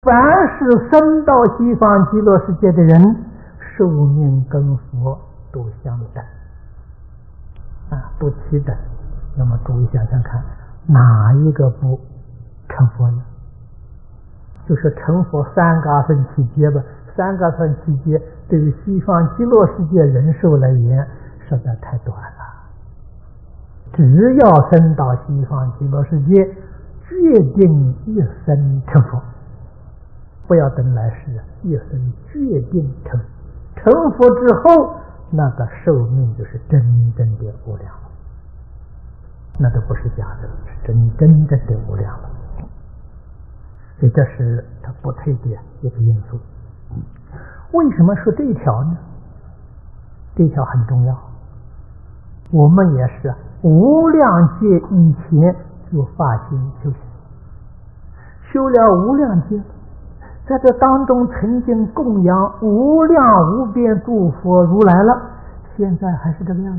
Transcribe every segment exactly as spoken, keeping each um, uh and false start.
凡是生到西方极乐世界的人，寿命跟佛都相等啊，都齐等。那么诸位想想看，哪一个不成佛呢？就是成佛三个阿僧祇劫吧。三个阿僧祇劫对于西方极乐世界人寿来言实在太短了。只要生到西方极乐世界，决定一生成佛，不要等来世，一生决定成。成佛之后，那个寿命就是真正的无量了，那都不是假的，是真真正的无量了。所以这是他不退的一个因素。为什么说这一条呢？这一条很重要。我们也是无量劫以前就发心修行，修了无量劫，在这当中曾经供养无量无边诸佛如来了，现在还是这个样子。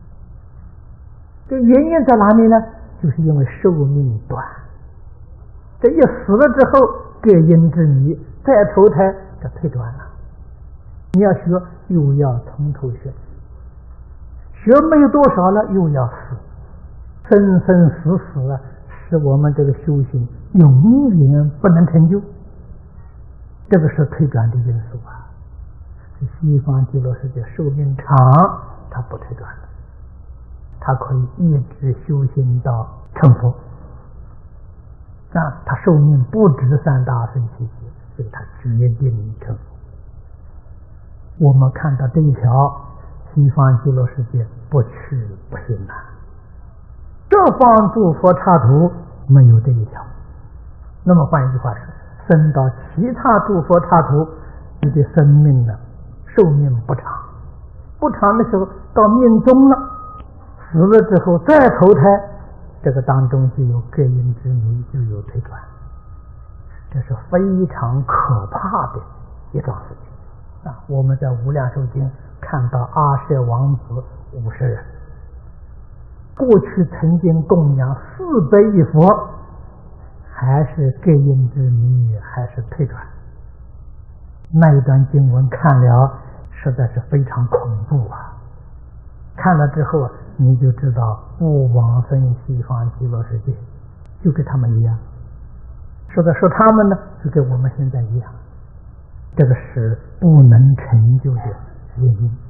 这原因在哪里呢？就是因为寿命短，这一死了之后，各因之迷，再投胎就退转了。你要学，又要从头学，学没有多少了，又要死，生生死死啊，使我们这个修行永远不能成就。这个是退转的因素啊。西方极乐世界寿命长，它不退转了，它可以一直修行到成佛。啊，它寿命不止三大阿僧祇劫，所以它决定成佛。我们看到这一条，西方极乐世界不去不行啊。这方诸佛刹土没有这一条。那么换一句话说，生到其他诸佛刹土，你的生命呢，寿命不长，不长的时候到命终了，死了之后再投胎，这个当中就有各因之迷，就有退转，这是非常可怕的一桩事情啊！我们在无量寿经看到阿舍王子五十人，过去曾经供养四百亿佛，还是各因之迷，还是退转。那一段经文看了实在是非常恐怖啊！看了之后你就知道不往生西方极乐世界就跟他们一样，说的说他们呢就跟我们现在一样，这个是不能成就的原因。